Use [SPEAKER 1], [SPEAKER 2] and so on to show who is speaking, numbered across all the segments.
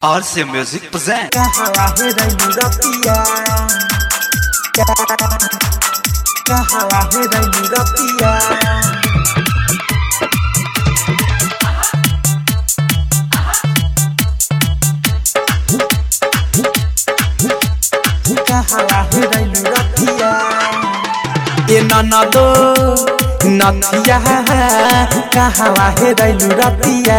[SPEAKER 1] RC Music present.
[SPEAKER 2] ननदो नथिया कहवा हे रैलू रतिया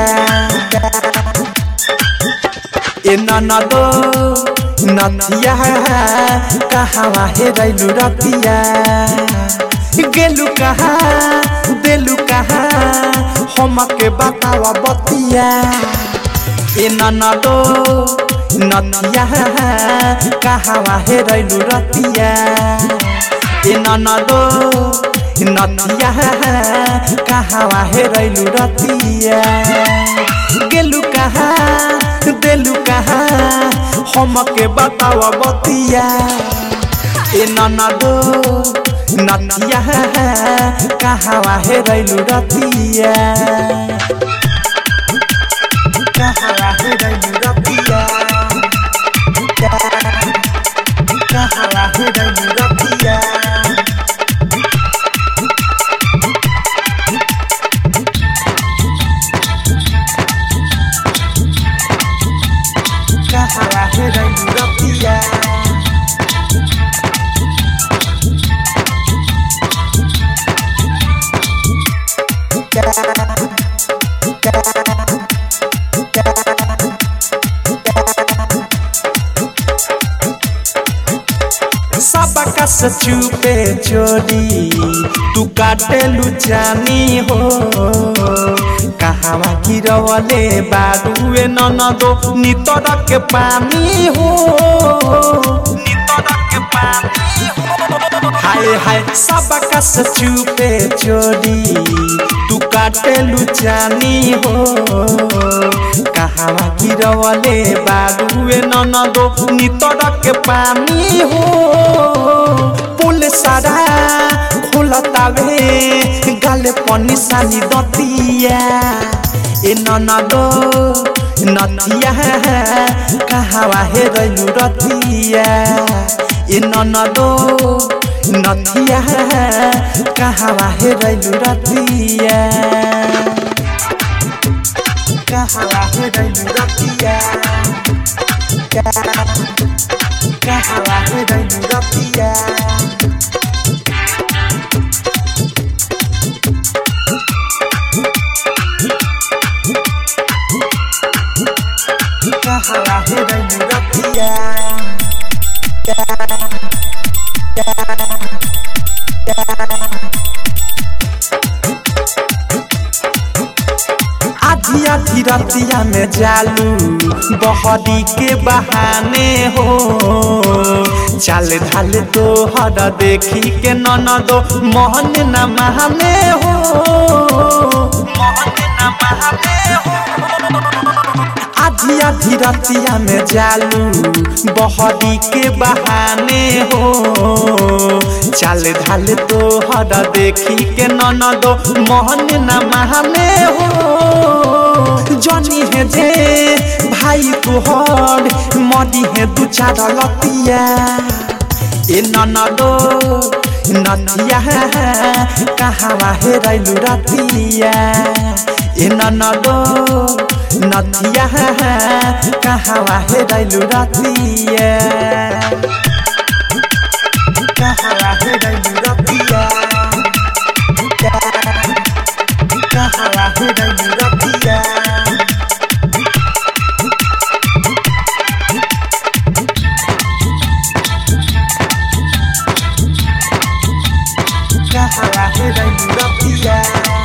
[SPEAKER 2] ए ननदो नथिया कहवा हे रैलू रतिया गेलू कहाँ देलू कहाँ हमके बतावा बतिया ए ननदो नथिया कहवा हे रैलू रतिया ए ननदो नथिया कहवा हे रैलू रतिया गेलू कहाँ देलू कहाँ हमके बतावा बतिया ए ननदो नथिया कहवा हे रैलू रतिया कहवा हे रैलू रतिया कहवा हे रैलू रतिया कहवा हे रैलू रतिया सबका से चुपे चोरी तू काटेलू जानी हो कहवा गिरवले बारुए ननदो नितर के पानी हो नितर के पानी हो हाय हाय सबका से चुपे चोरी तू काटेलू जानी हो कहवा गिरवले बारुए ननदो नितर के पानी हो पुल सारा खुलतावे गाले पनी सानी दतिया ए ननदो नथिया कहवा हे रैलू रतिया ए ननदो नथिया कहवा हे रैलू रतिया कहवा हे रैलू रतिया कहवा हे रैलू रतिया कहवा हे रैलू रतिया आधी आधी रतिया में जालू बहरी के बहाने हो चाल ढाल तो हर देखी के ननदो मोहन न महाने हो मोहन न महाने हो आधी आधी रतिया में जालू बहरी के बहाने हो चाल ढाल तो हर देखी के ननदो मोहन न महाने हो जनी है जे भाई तुहर मरी है दू चार लतिया ए ननदो नथिया कहवा हे रैलू रतिया ए ननदो नथिया कहवा हे रैलू रतिया कहवा हे रैलू रतिया कहवा हे रैलू रतिया कहवा हे रैलू रतिया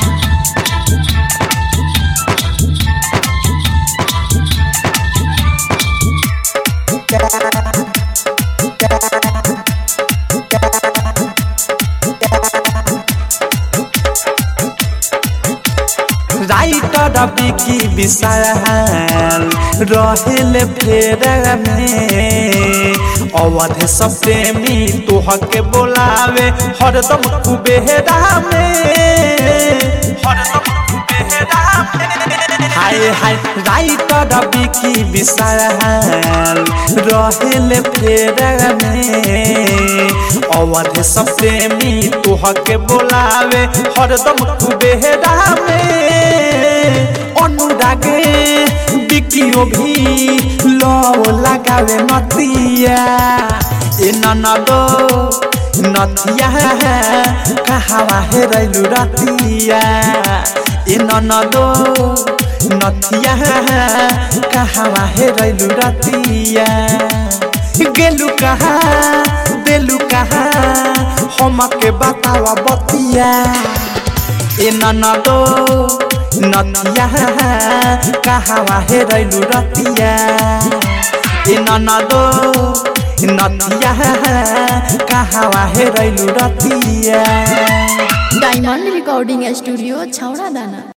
[SPEAKER 2] राइटर बिकी विशाल रहेले फेरा में अवध सब प्रेमी तोहके बोलावे हरदम कुबेरा में हरदम कुबेरा में हाय हाय राइटर बिकी विशाल रहेले फेरा में अवध सब प्रेमी तोहके बोलावे हरदम कुबेरा में अनुरागे बिकियो भी लो लगावे नतिया ए ननदो नथिया कहावा हेरैलु रतिया ए ननदो नथिया कहावा हेरैलु रतिया गेलु कहा देलु कहा हमके बतावा बतिया ए ननदो नथिया कहावा हेरैलु रतिया ए ननदो नथिया कहावा हेरैलु रतिया।
[SPEAKER 1] डायमंड रिकॉर्डिंग स्टूडियो छौड़ा दाना।